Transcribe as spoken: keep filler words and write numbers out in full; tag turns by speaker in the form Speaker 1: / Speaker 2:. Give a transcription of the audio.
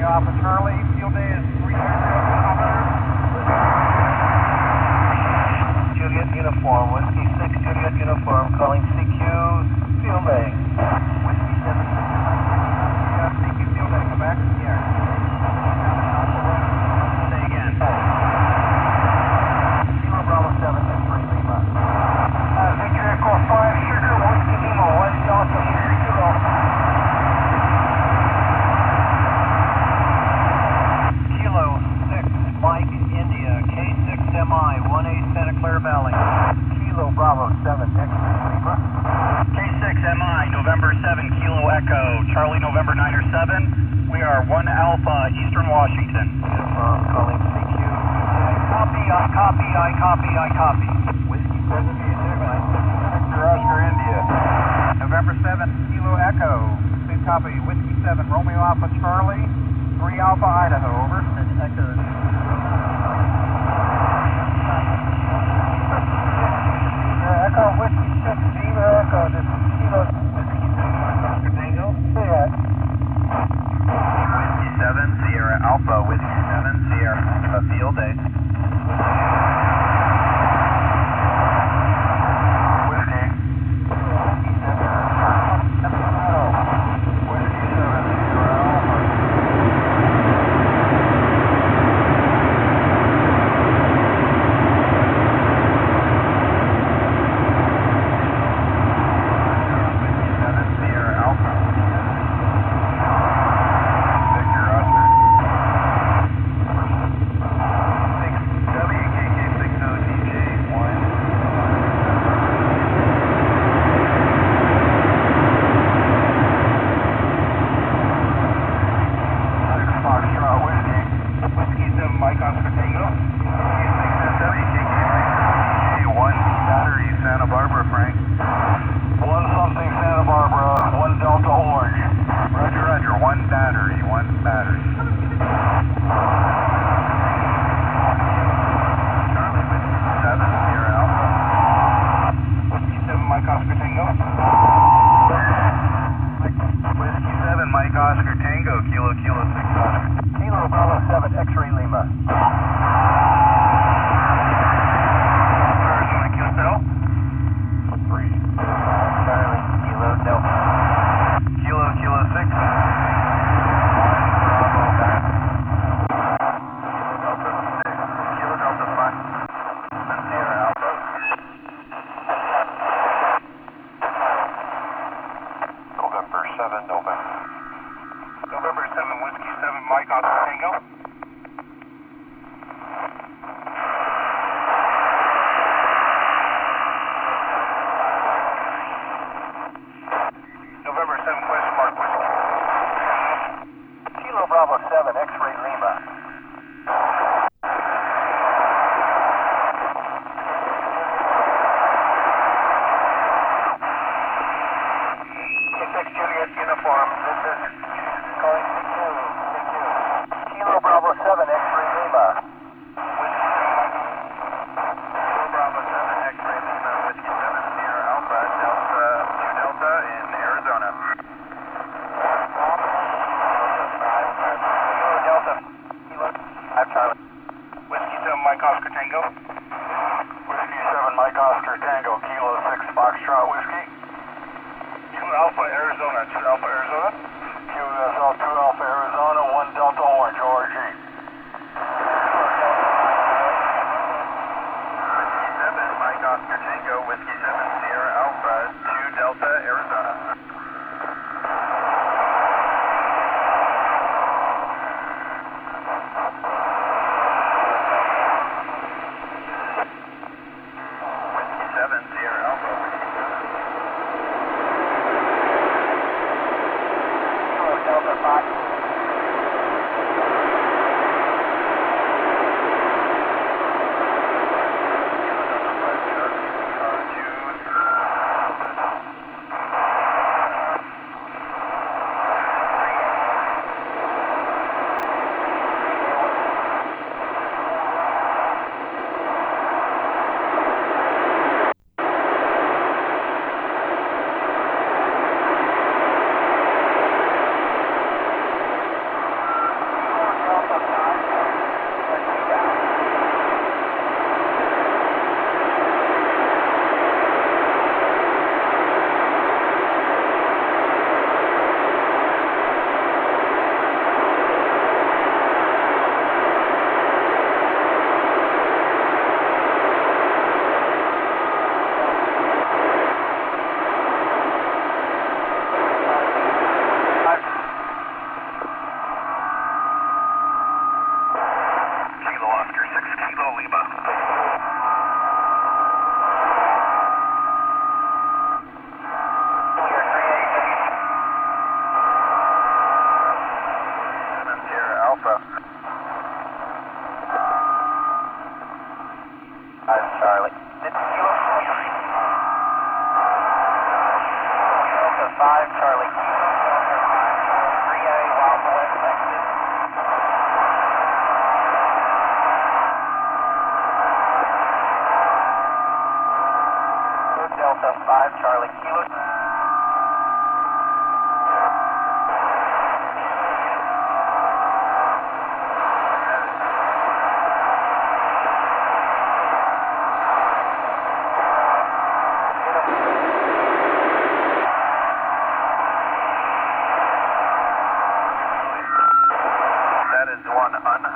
Speaker 1: Romeo Alpha Charlie, field day is three hundred.
Speaker 2: Juliet Uniform, Whiskey six Juliet Uniform, calling C Q, field day.
Speaker 1: Whiskey seven, yeah, C Q field day, come back. Yeah. Say again.
Speaker 2: Kilo Bravo seven, X-ray Lima.
Speaker 1: Uh, Victor Echo five, Sugar, Whiskey Lima, one Delta, Sugar Kilo. Kilo six, Mike, India, K six M I, one A Santa Clara Valley.
Speaker 2: Kilo Bravo seven, X-ray Lima.
Speaker 1: K six M I, November seven, Kilo Echo, Charlie November nine or seven. We are one Alpha, Eastern Washington.
Speaker 2: Uniform, calling C Q,
Speaker 1: I copy, I copy, I copy, I copy.
Speaker 2: Whiskey seven, Gemini.
Speaker 1: Victor Oscar, India. November seven, Kilo Echo. Please copy, Whiskey seven, Romeo Alpha Charlie, three Alpha Idaho, over.
Speaker 2: Echo.
Speaker 1: Echo, Whiskey six, Viva Echo, this is Kilo Whiskey seven, Oscar Tango. Yeah.
Speaker 2: Whiskey seven, Sierra Alpha, Whiskey seven, Sierra Alpha, field day. Whiskey. Whiskey seven, Whiskey seven, Sierra Alpha. Pro. five Charlie. This is Kilo Delta five Charlie. Kilo Delta five Charlie. three A Waffle West Texas. Delta five Charlie. Kilo.
Speaker 1: That is one un